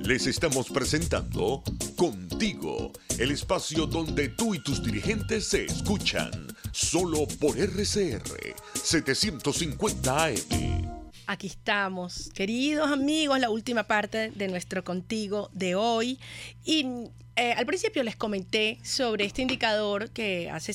Les estamos presentando Contigo, el espacio donde tú y tus dirigentes se escuchan, solo por RCR 750 AM. Aquí estamos, queridos amigos, la última parte de nuestro Contigo de hoy. Y al principio les comenté sobre este indicador que hace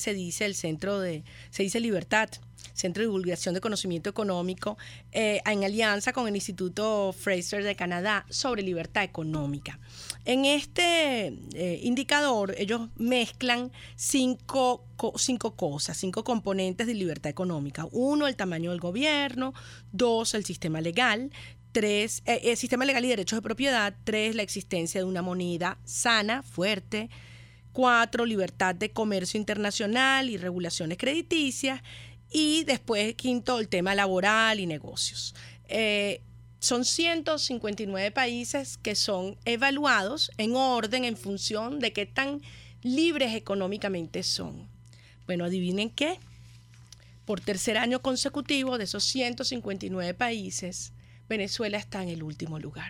Se dice Libertad, Centro de Divulgación de Conocimiento Económico, en alianza con el Instituto Fraser de Canadá, sobre libertad económica. En este indicador ellos mezclan cinco componentes de libertad económica. 1, el tamaño del gobierno. 2, el sistema legal. 3, el sistema legal y derechos de propiedad. 3, la existencia de una moneda sana, fuerte. 4, libertad de comercio internacional y regulaciones crediticias. Y después, 5, el tema laboral y negocios. Son 159 países que son evaluados en orden, en función de qué tan libres económicamente son. Bueno, adivinen qué. Por tercer año consecutivo, de esos 159 países, Venezuela está en el último lugar.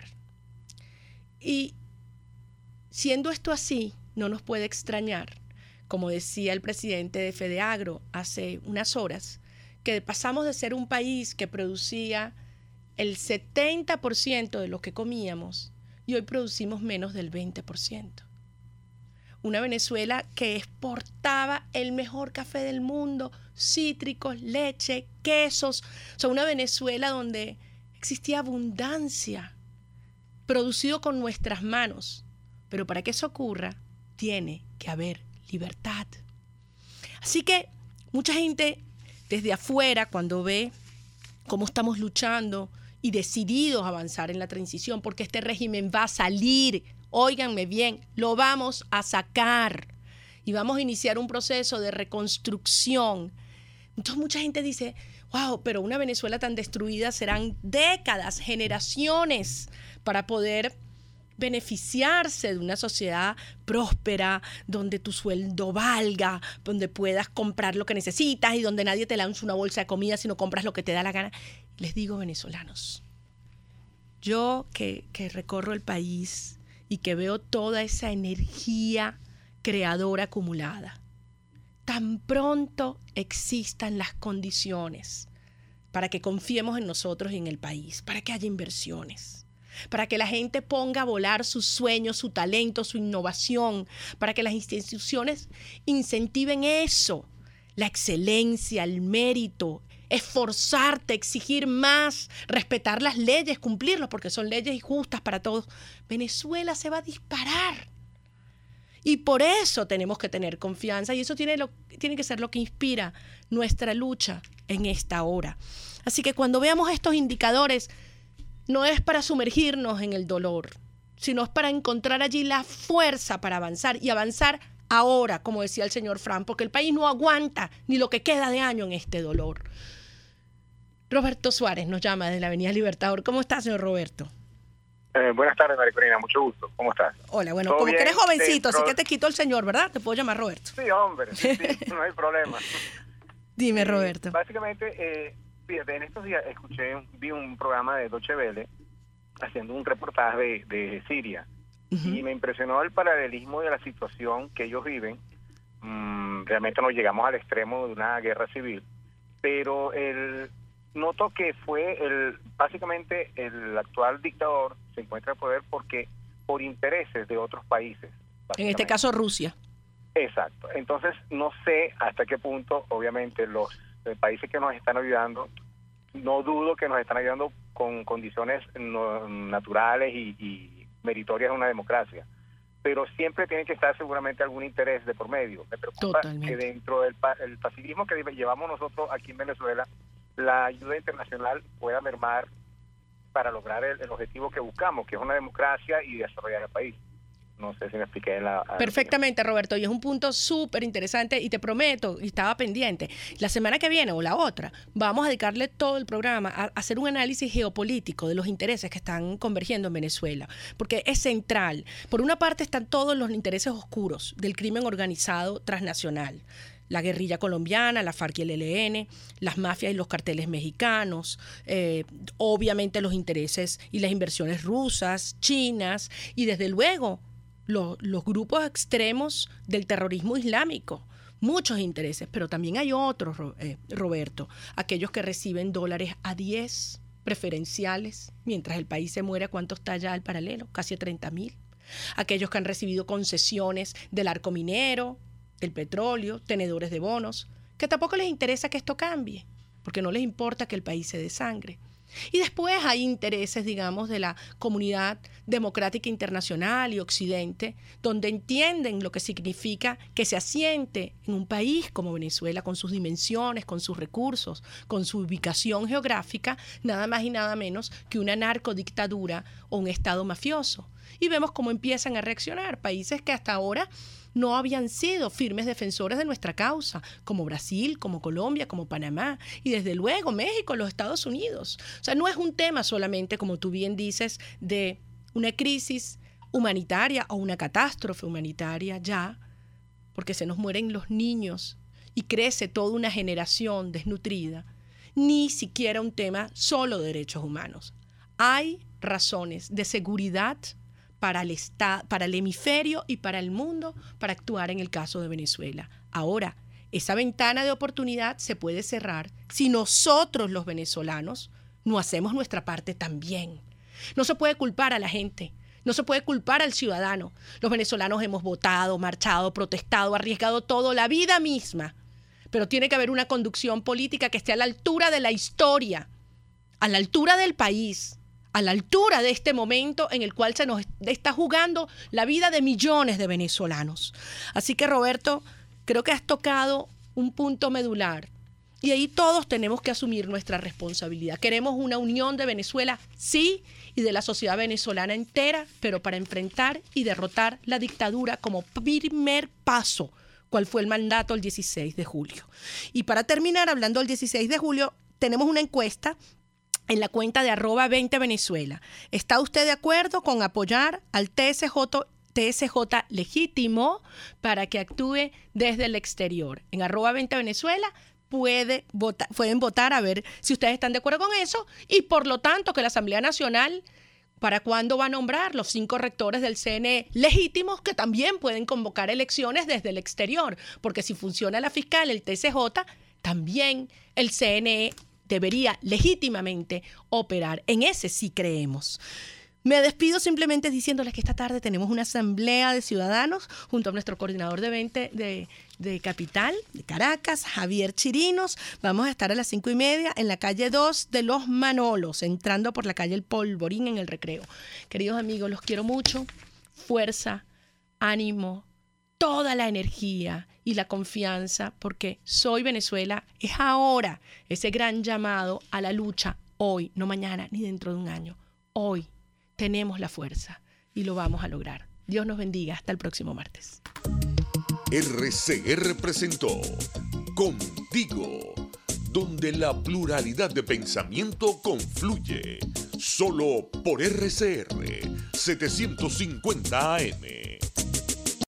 Y siendo esto así, no nos puede extrañar, como decía el presidente de FEDEAGRO hace unas horas, que pasamos de ser un país que producía el 70% de lo que comíamos y hoy producimos menos del 20%. Una Venezuela que exportaba el mejor café del mundo, cítricos, leche, quesos. O sea, una Venezuela donde existía abundancia, producido con nuestras manos. Pero para que eso ocurra, tiene que haber libertad. Así que mucha gente desde afuera, cuando ve cómo estamos luchando y decididos a avanzar en la transición, porque este régimen va a salir, óiganme bien, lo vamos a sacar y vamos a iniciar un proceso de reconstrucción. Entonces mucha gente dice, wow, pero una Venezuela tan destruida serán décadas, generaciones para poder beneficiarse de una sociedad próspera, donde tu sueldo valga, donde puedas comprar lo que necesitas y donde nadie te lanza una bolsa de comida si no compras lo que te da la gana. Les digo, venezolanos, yo que recorro el país y que veo toda esa energía creadora acumulada, tan pronto existan las condiciones para que confiemos en nosotros y en el país, para que haya inversiones, para que la gente ponga a volar sus sueños, su talento, su innovación, para que las instituciones incentiven eso, la excelencia, el mérito, esforzarte, exigir más, respetar las leyes, cumplirlas, porque son leyes justas para todos. Venezuela se va a disparar. Y por eso tenemos que tener confianza y eso tiene que ser lo que inspira nuestra lucha en esta hora. Así que cuando veamos estos indicadores, no es para sumergirnos en el dolor, sino es para encontrar allí la fuerza para avanzar y avanzar ahora, como decía el señor Fran, porque el país no aguanta ni lo que queda de año en este dolor. Roberto Suárez nos llama desde la Avenida Libertador. ¿Cómo está, señor Roberto? Buenas tardes, María Corina, mucho gusto. ¿Cómo estás? Hola, bueno, como que eres jovencito, así que te quito el señor, ¿verdad? Te puedo llamar Roberto. Sí, hombre, sí, no hay problema. Dime, Roberto. Básicamente, fíjate, en estos días vi un programa de Deutsche Welle haciendo un reportaje de Siria. Y me impresionó el paralelismo de la situación que ellos viven. Realmente no llegamos al extremo de una guerra civil, pero noto que básicamente el actual dictador se encuentra en poder por intereses de otros países. En este caso Rusia. Exacto. Entonces no sé hasta qué punto, obviamente, los países que nos están ayudando, no dudo que nos están ayudando con condiciones naturales y meritorias de una democracia, pero siempre tiene que estar seguramente algún interés de por medio. Me preocupa que dentro del pacifismo que llevamos nosotros aquí en Venezuela, la ayuda internacional pueda mermar para lograr el objetivo que buscamos, que es una democracia y desarrollar el país. No sé si me expliqué Perfectamente, Roberto, y es un punto súper interesante y te prometo, y estaba pendiente, la semana que viene o la otra, vamos a dedicarle todo el programa a hacer un análisis geopolítico de los intereses que están convergiendo en Venezuela, porque es central. Por una parte están todos los intereses oscuros del crimen organizado transnacional, la guerrilla colombiana, la FARC y el ELN, las mafias y los carteles mexicanos, obviamente los intereses y las inversiones rusas, chinas y desde luego los grupos extremos del terrorismo islámico. Muchos intereses, pero también hay otros, Roberto, aquellos que reciben dólares a 10 preferenciales, mientras el país se muere. ¿Cuánto está ya el paralelo? Casi 30.000. Aquellos que han recibido concesiones del arco minero, del petróleo, tenedores de bonos, que tampoco les interesa que esto cambie, porque no les importa que el país se desangre. Y después hay intereses, digamos, de la comunidad democrática internacional y Occidente, donde entienden lo que significa que se asiente en un país como Venezuela, con sus dimensiones, con sus recursos, con su ubicación geográfica, nada más y nada menos que una narcodictadura o un estado mafioso. Y vemos cómo empiezan a reaccionar países que hasta ahora no habían sido firmes defensores de nuestra causa, como Brasil, como Colombia, como Panamá y desde luego México, los Estados Unidos. O sea, no es un tema solamente, como tú bien dices, de una crisis humanitaria o una catástrofe humanitaria ya, porque se nos mueren los niños y crece toda una generación desnutrida, ni siquiera un tema solo de derechos humanos. Hay razones de seguridad para el hemisferio y para el mundo para actuar en el caso de Venezuela. Ahora, esa ventana de oportunidad se puede cerrar si nosotros los venezolanos no hacemos nuestra parte también. No se puede culpar a la gente, no se puede culpar al ciudadano. Los venezolanos hemos votado, marchado, protestado, arriesgado todo, la vida misma. Pero tiene que haber una conducción política que esté a la altura de la historia, a la altura del país, a la altura de este momento en el cual se nos está jugando la vida de millones de venezolanos. Así que, Roberto, creo que has tocado un punto medular y ahí todos tenemos que asumir nuestra responsabilidad. Queremos una unión de Venezuela, sí, y de la sociedad venezolana entera, pero para enfrentar y derrotar la dictadura como primer paso, cual fue el mandato el 16 de julio. Y para terminar, hablando del 16 de julio, tenemos una encuesta en la cuenta de @20venezuela. ¿Está usted de acuerdo con apoyar al TSJ legítimo para que actúe desde el exterior? En @20venezuela pueden votar a ver si ustedes están de acuerdo con eso y por lo tanto que la Asamblea Nacional, ¿para cuándo va a nombrar los 5 rectores del CNE legítimos que también pueden convocar elecciones desde el exterior? Porque si funciona la fiscal, el TSJ, también el CNE debería legítimamente operar. En ese sí creemos. Me despido simplemente diciéndoles que esta tarde tenemos una asamblea de ciudadanos junto a nuestro coordinador de 20 de Capital, de Caracas, Javier Chirinos. Vamos a estar a las 5:30 en la calle 2 de Los Manolos, entrando por la calle El Polvorín en el Recreo. Queridos amigos, los quiero mucho. Fuerza, ánimo, toda la energía y la confianza, porque Soy Venezuela es ahora ese gran llamado a la lucha, hoy, no mañana ni dentro de un año. Hoy tenemos la fuerza y lo vamos a lograr. Dios nos bendiga. Hasta el próximo martes. RCR presentó Contigo, donde la pluralidad de pensamiento confluye. Solo por RCR 750 AM.